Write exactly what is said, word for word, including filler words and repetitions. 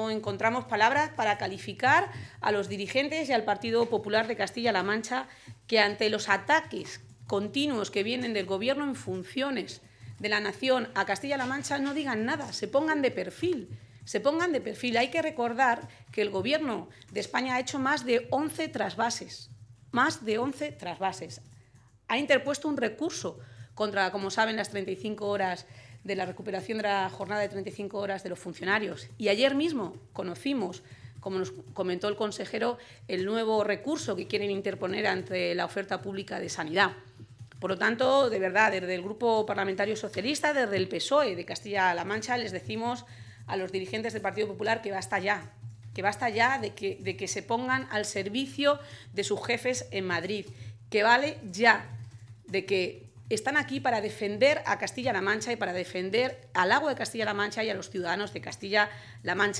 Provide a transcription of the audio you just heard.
no encontramos palabras para calificar a los dirigentes y al Partido Popular de Castilla-La Mancha, que ante los ataques continuos que vienen del Gobierno en funciones de la Nación a Castilla-La Mancha no digan nada, se pongan de perfil. Se pongan de perfil. Hay que recordar que el Gobierno de España ha hecho más de once trasvases, más de once trasvases. Ha interpuesto un recurso contra, como saben, las treinta y cinco horas de la recuperación de la jornada de treinta y cinco horas de los funcionarios. Y ayer mismo conocimos, como nos comentó el consejero, el nuevo recurso que quieren interponer ante la oferta pública de sanidad. Por lo tanto, de verdad, desde el Grupo Parlamentario Socialista, desde el P S O E de Castilla-La Mancha, les decimos a los dirigentes del Partido Popular que basta ya, que basta ya de que, de que se pongan al servicio de sus jefes en Madrid, que vale ya de que están aquí para defender a Castilla-La Mancha y para defender al agua de Castilla-La Mancha y a los ciudadanos de Castilla-La Mancha.